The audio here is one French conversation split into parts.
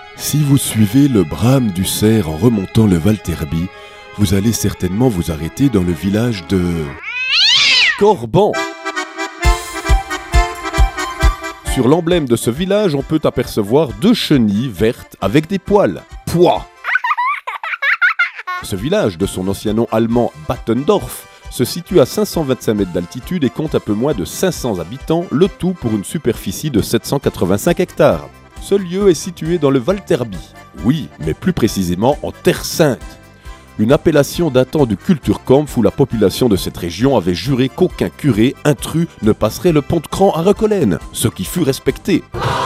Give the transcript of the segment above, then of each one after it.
Si vous suivez le brame du cerf en remontant le Val Terby, vous allez certainement vous arrêter dans le village de Corban. Sur l'emblème de ce village, on peut apercevoir 2 chenilles vertes avec des poils. Pois. Ce village, de son ancien nom allemand Battendorf, se situe à 525 mètres d'altitude et compte un peu moins de 500 habitants, le tout pour une superficie de 785 hectares. Ce lieu est situé dans le Val Terby. Oui, mais plus précisément en Terre Sainte. Une appellation datant du Kulturkampf où la population de cette région avait juré qu'aucun curé intrus ne passerait le pont de Cran à Recollène, ce qui fut respecté.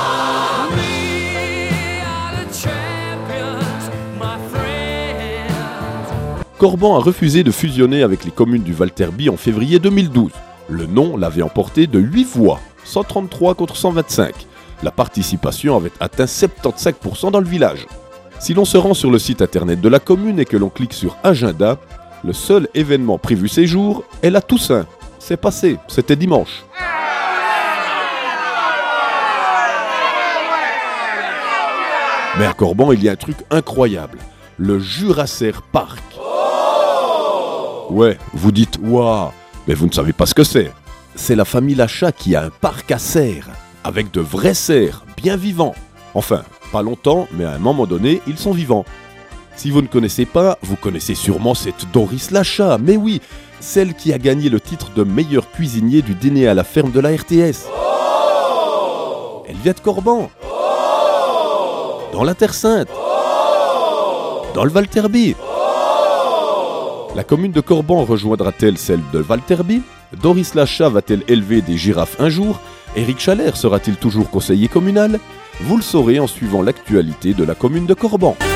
Corban a refusé de fusionner avec les communes du Val Terby en février 2012. Le nom l'avait emporté de 8 voix, 133 contre 125. La participation avait atteint 75% dans le village. Si l'on se rend sur le site internet de la commune et que l'on clique sur Agenda, le seul événement prévu ces jours est la Toussaint. C'est passé, c'était dimanche. Mais à Corban, il y a un truc incroyable. Le Jurassic Park. Ouais, vous dites « Waouh !» mais vous ne savez pas ce que c'est. C'est la famille Lachat qui a un parc à cerfs, avec de vrais cerfs, bien vivants. Enfin, pas longtemps, mais à un moment donné, ils sont vivants. Si vous ne connaissez pas, vous connaissez sûrement cette Doris Lachat, mais oui, celle qui a gagné le titre de meilleur cuisinier du dîner à la ferme de la RTS. Elle vient de Corban. Dans la Terre Sainte. Dans le Val Terby. La commune de Corban rejoindra-t-elle celle de Val Terby? Doris Lachat va-t-elle élever des girafes un jour? Éric Chalère sera-t-il toujours conseiller communal? Vous le saurez en suivant l'actualité de la commune de Corban.